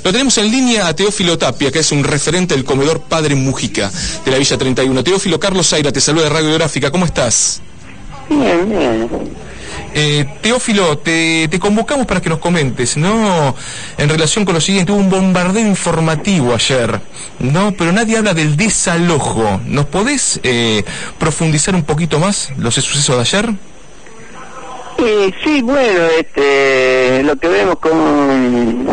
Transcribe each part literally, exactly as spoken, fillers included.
Lo tenemos en línea a Teófilo Tapia, que es un referente del comedor Padre Mujica de la Villa treinta y uno. Teófilo, Carlos Zaira te saluda de Radiográfica, ¿cómo estás? Bien, bien. Eh, Teófilo, te, te convocamos para que nos comentes, ¿no? En relación con lo siguiente, hubo un bombardeo informativo ayer, ¿no? Pero nadie habla del desalojo. ¿Nos podés eh, profundizar un poquito más los sucesos de ayer? Eh, sí, bueno, este, lo que vemos con,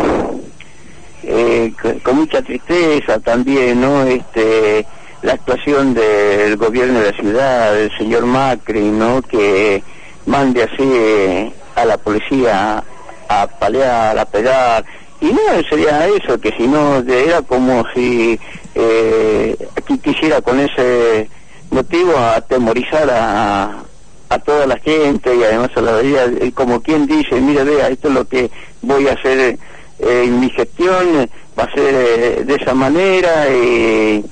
eh, con, con mucha tristeza también, ¿no? Este, la actuación del gobierno de la ciudad, del señor Macri, ¿no? Que mande así a la policía a palear, a pegar, y no sería eso, que si no, era como si eh, aquí quisiera con ese motivo atemorizar a a toda la gente y además a la vida, como quien dice, mire, vea, esto es lo que voy a hacer eh, en mi gestión, va a ser eh, de esa manera y,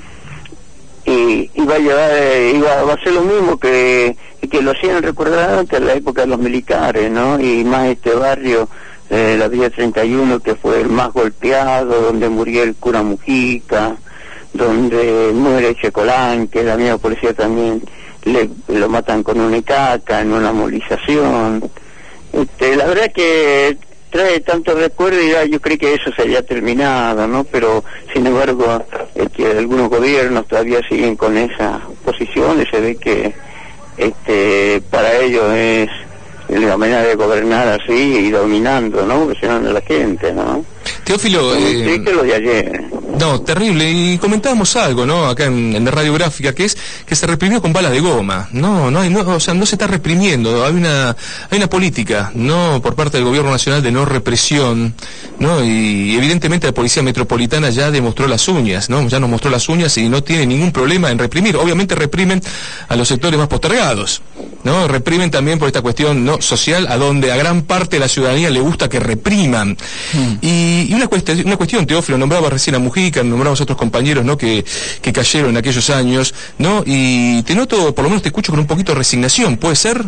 y, y va a llevar, eh, y va, va a ser lo mismo que, que lo hacían recordar antes en la época de los militares, ¿no? Y más este barrio, eh, la Villa treinta y uno, que fue el más golpeado, donde murió el cura Mujica, donde muere Checolán, que la misma policía también le lo matan con una caca en una movilización. Este, la verdad que trae tanto recuerdo y ya yo creí que eso se había terminado, ¿no? Pero sin embargo, este, algunos gobiernos todavía siguen con esa posición y se ve que este para ellos es la manera de gobernar así y dominando, ¿no? Presionando a la gente, ¿no? Teófilo, eh, sí, que lo de ayer. No, terrible, y comentábamos algo, ¿no? Acá en, en la Radiográfica, que es que se reprimió con balas de goma. No, no hay, no, o sea, no se está reprimiendo. Hay una, hay una política, ¿no? Por parte del Gobierno Nacional de no represión, ¿no? Y evidentemente la Policía Metropolitana ya demostró las uñas, ¿no? Ya nos mostró las uñas y no tiene ningún problema en reprimir. Obviamente reprimen a los sectores más postergados, ¿no? Reprimen también por esta cuestión, ¿no? Social, a donde a gran parte de la ciudadanía le gusta que repriman. Mm. Y, y una cuestión, una cuestión, Teófilo, nombraba recién a Mujica, nombramos a otros compañeros, ¿no? Que, que cayeron en aquellos años, ¿no? Y te noto, por lo menos te escucho con un poquito de resignación, ¿puede ser?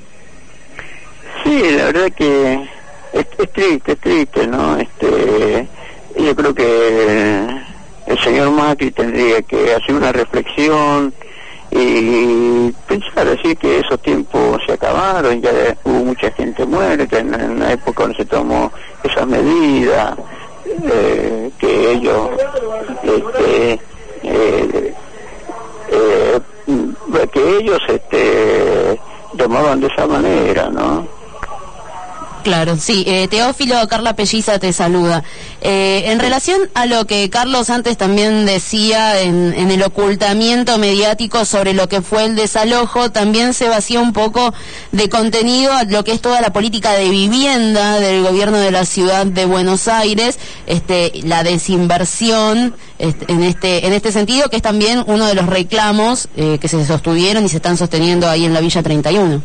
Sí, la verdad que es, es triste, es triste, ¿no? Este, yo creo que el señor Macri tendría que hacer una reflexión y pensar así que esos tiempos se acabaron, ya hubo mucha gente muerta en, en la época donde se tomó esa medida, eh, que ellos este, eh, eh, que ellos este tomaban de esa manera, ¿no? Claro, sí. Eh, Teófilo, Carla Pelliza te saluda. Eh, en relación a lo que Carlos antes también decía en, en el ocultamiento mediático sobre lo que fue el desalojo, también se vacía un poco de contenido a lo que es toda la política de vivienda del gobierno de la ciudad de Buenos Aires, este, la desinversión este, en este en este sentido, que es también uno de los reclamos eh, que se sostuvieron y se están sosteniendo ahí en la Villa treinta y uno.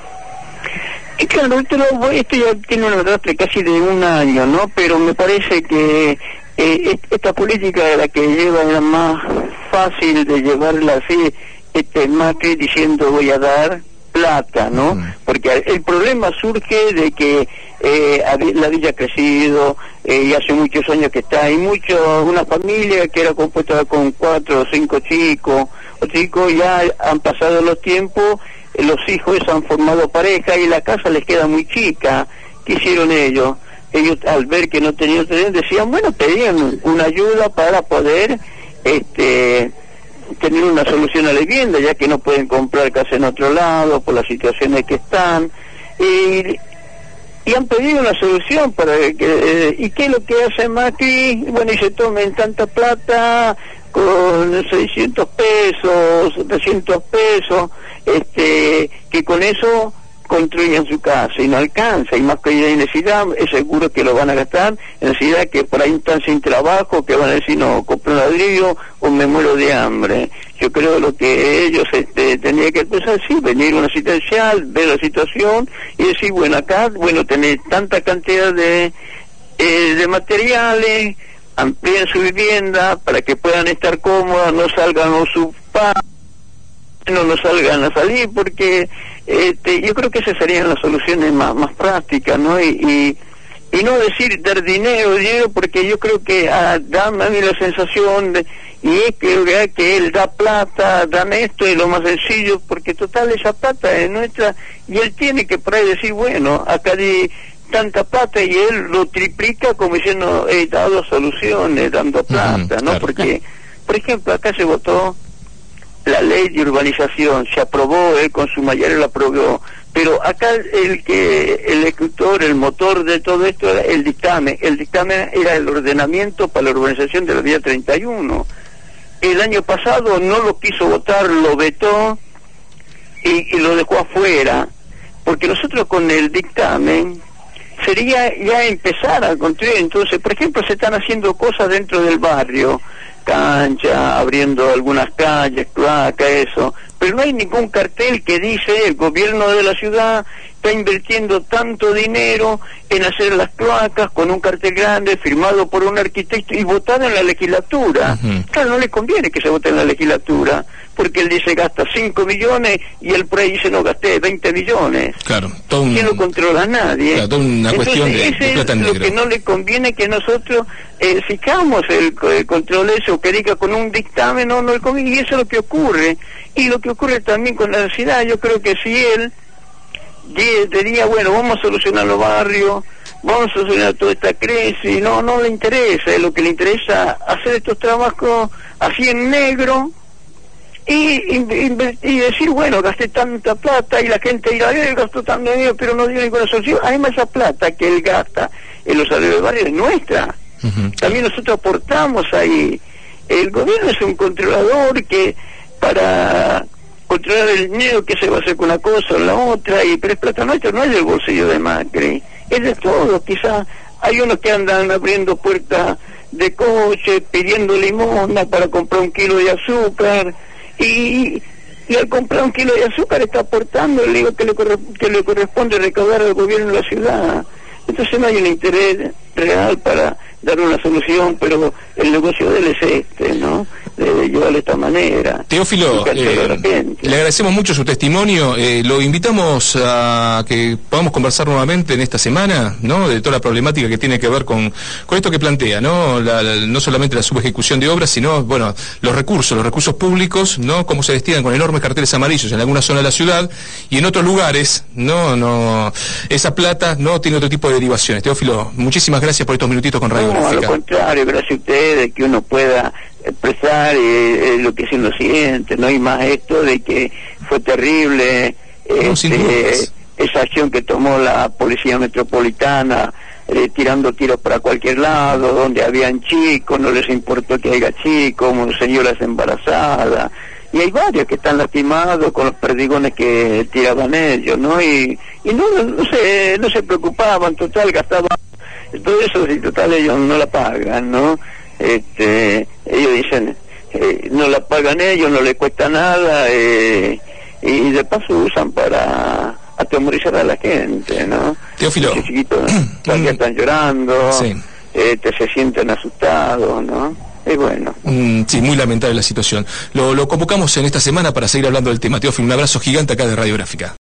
Y claro, esto, lo, esto ya tiene una edad de casi de un año, ¿no? Pero me parece que eh, esta política de la que lleva es la más fácil de llevarla así, este Macri diciendo voy a dar plata, ¿no? Mm. Porque el problema surge de que eh, la villa ha crecido eh, y hace muchos años que está, hay mucho, una familia que era compuesta con cuatro o cinco chicos, o chicos ya han pasado los tiempos, los hijos han formado pareja y la casa les queda muy chica. ¿Qué hicieron ellos? Ellos al ver que no tenían terreno decían, bueno, pedían una ayuda para poder este tener una solución a la vivienda, ya que no pueden comprar casa en otro lado por las situaciones que están, y, y han pedido una solución para que, eh, ¿y qué es lo que hace Macri? Bueno, y se tomen tanta plata con seiscientos pesos, setecientos pesos, este, que con eso construyen su casa y no alcanza, y más que hay necesidad, es seguro que lo van a gastar, necesidad que por ahí están sin trabajo, que van a decir, no, compro un ladrillo o me muero de hambre. Yo creo lo que ellos este, tendrían que empezar, sí, venir a una situación, ver la situación y decir, bueno, acá, bueno, tener tanta cantidad de, eh, de materiales, amplíen su vivienda para que puedan estar cómodas, no salgan a su padres, no nos salgan a salir, porque este, yo creo que esas serían las soluciones más, más prácticas, ¿no? Y, y, y no decir dar dinero, dinero, porque yo creo que ah, dame a mí la sensación de, y es que, que él da plata, dame esto, es lo más sencillo, porque total esa plata es nuestra, y él tiene que por ahí decir, bueno, acá di tanta plata, y él lo triplica como diciendo, he dado soluciones, dando plata, uh-huh, ¿no? Claro. Porque, por ejemplo, acá se votó la ley de urbanización, se aprobó, él con su mayoría la aprobó, pero acá el que el escritor, el motor de todo esto era el dictamen. El dictamen era el ordenamiento para la urbanización de la vía treinta y uno. El año pasado no lo quiso votar, lo vetó y, y lo dejó afuera, porque nosotros con el dictamen sería ya empezar a construir. Entonces, por ejemplo, se están haciendo cosas dentro del barrio, cancha, abriendo algunas calles, cloaca, eso, pero no hay ningún cartel que dice el gobierno de la ciudad está invirtiendo tanto dinero en hacer las cloacas, con un cartel grande firmado por un arquitecto y votado en la legislatura. Uh-huh. Claro, no le conviene que se vote en la legislatura, porque él dice gasta cinco millones y él por ahí dice no, gasté veinte millones. Claro, todo un... que no controla a nadie. Claro, toda una Entonces, cuestión de, ese de plata es negra. lo que no le conviene, que nosotros eh, fijamos el, el control eso, que diga con un dictamen, no, no le conviene, y eso es lo que ocurre. Y lo que ocurre también con la ciudad, yo creo que si él diría, bueno, vamos a solucionar los barrios, vamos a solucionar toda esta crisis, no, no le interesa, es lo que le interesa hacer estos trabajos así en negro, y, y, y decir, bueno, gasté tanta plata, y la gente dirá, eh, gastó tanto dinero, pero no dio ninguna solución. Además, esa plata que él gasta en los salarios del barrio es nuestra. Uh-huh. También nosotros aportamos ahí. El gobierno es un controlador que para controlar el dinero que se va a hacer con una cosa o la otra, y pero es plata nuestra, no es del bolsillo de Macri, es de todo. Quizás hay unos que andan abriendo puertas de coche, pidiendo limosna para comprar un kilo de azúcar, y, y al comprar un kilo de azúcar está aportando el digo que le, corre, que le corresponde recaudar al gobierno de la ciudad. Entonces no hay un interés real para dar una solución, pero el negocio de él es este, ¿no? De llevarlo de esta manera. Teófilo, eh, le agradecemos mucho su testimonio. Eh, lo invitamos a que podamos conversar nuevamente en esta semana, ¿no? De toda la problemática que tiene que ver con, con esto que plantea, ¿no? La, la, no solamente la subejecución de obras, sino, bueno, los recursos, los recursos públicos, ¿no? Cómo se destinan con enormes carteles amarillos en alguna zona de la ciudad, y en otros lugares, no, no, esa plata no tiene otro tipo de derivaciones. Teófilo, muchísimas gracias por estos minutitos con Radio No, Gráfica. al contrario, gracias a ustedes, que uno pueda expresar eh, lo que es lo siguiente, no hay más esto de que fue terrible no, este, esa acción que tomó la policía metropolitana, eh, tirando tiros para cualquier lado, donde habían chicos, no les importó que haya chicos, señoras embarazadas, y hay varios que están lastimados con los perdigones que tiraban ellos, ¿no? Y, y no, no se, no se preocupaban, total, gastaban todo eso, y total ellos no la pagan, ¿no? Este, ellos dicen, eh, no la pagan ellos, no les cuesta nada, eh, y de paso usan para atemorizar a la gente, ¿no? Teófilo, los chiquitos todavía están llorando, sí. este, se sienten asustados, ¿no? Y bueno. Mm, sí, muy lamentable la situación. Lo, lo convocamos en esta semana para seguir hablando del tema. Teófilo, un abrazo gigante acá de Radio Gráfica.